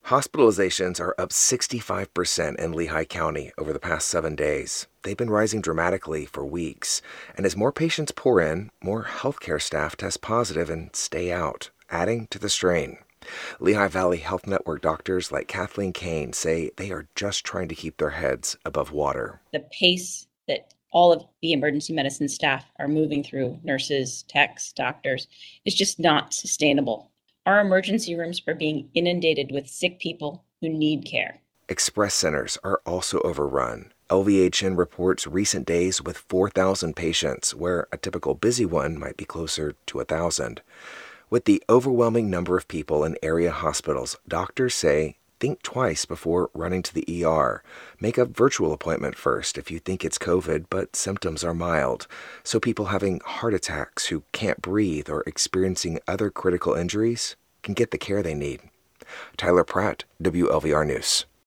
Hospitalizations are up 65% in Lehigh County over the past 7 days. They've been rising dramatically for weeks. And as more patients pour in, more healthcare staff test positive and stay out, adding to the strain. Lehigh Valley Health Network doctors like Kathleen Kane say they are just trying to keep their heads above water. The pace that all of the emergency medicine staff are moving through, nurses, techs, doctors, is just not sustainable. Our emergency rooms are being inundated with sick people who need care. Express centers are also overrun. LVHN reports recent days with 4,000 patients, where a typical busy one might be closer to 1,000. With the overwhelming number of people in area hospitals, doctors say think twice before running to the ER. Make a virtual appointment first if you think it's COVID but symptoms are mild, so people having heart attacks who can't breathe or experiencing other critical injuries can get the care they need. Tyler Pratt, WLVR News.